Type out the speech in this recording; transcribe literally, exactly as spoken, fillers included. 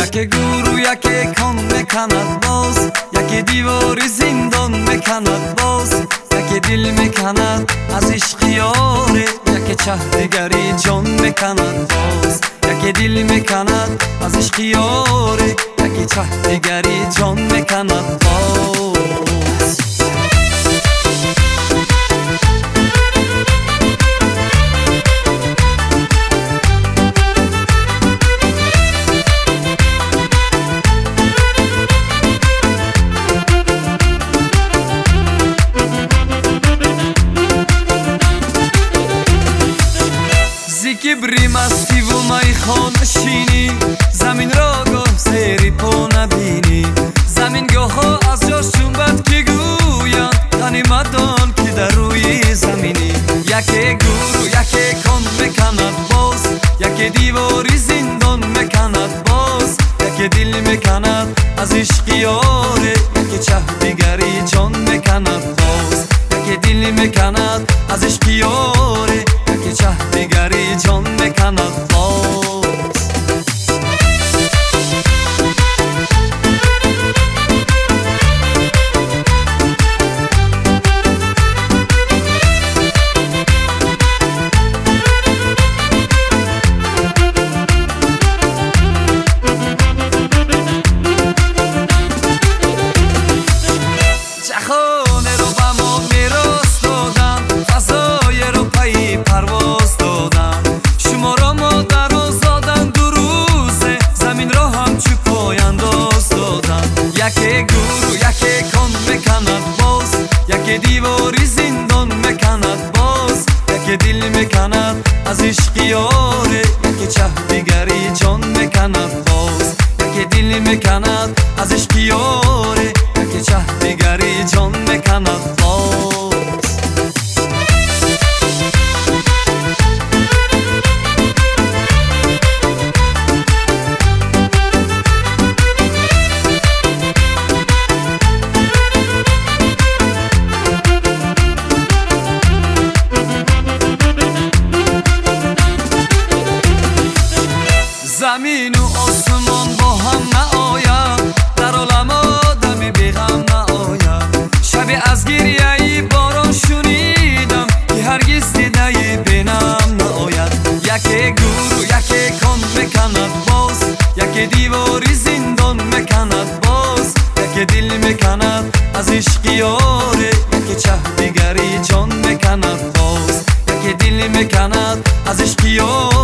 یکی گورو یکی کن میکند باز، یکی دیواری زندان میکند باز، یکی دل میکند از عشق یاره، یکی چه دیگری جان میکند باز، یکی دل میکند از عشق یاره، یکی چه دیگری جان میکند باز. کبری مستی و میخانه شینی، زمین را گاه زیر پا نبینی، زمین گاه ها از جاش جنبد که گویند غنیمت دان که در روی زمینی. یکی گورو یکی کن میکند باز، یکی دیواری زندان میکند باز، یکی دل میکند از عشق یاره، یکی چه دیگری جان میکند باز، یکی دل میکند از عشق یاره، یکی چه دیگری جان میکند باز. جهان رو به ما میراث دادن، فضای رو پی پرواز دادن، شما را مادر آزادن، دو روزه زمین را همچو پای انداز دادن. یکی گورو یکی کن میکند باز، یکی دیواری زندان میکند باز، یکی دل میکند از عشق یاره، یکی چه دیگری جان میکند باز، یکی دل میکند از عشق یاره، یکی چه دیگری جان میکند باز. زمین و آسمان با هم نآید، در عالم آدمی بی غم نآید، شبی از گریه ای باران شنیدم که هرگز دیده ای بینم نآید. یکی گورو یکی کن میکند باز، یکی دیواری زندان میکند باز، یکی دل میکند از عشق یاره، یکی چه دیگری جان میکند باز، یکی دل میکند از عشق یاره.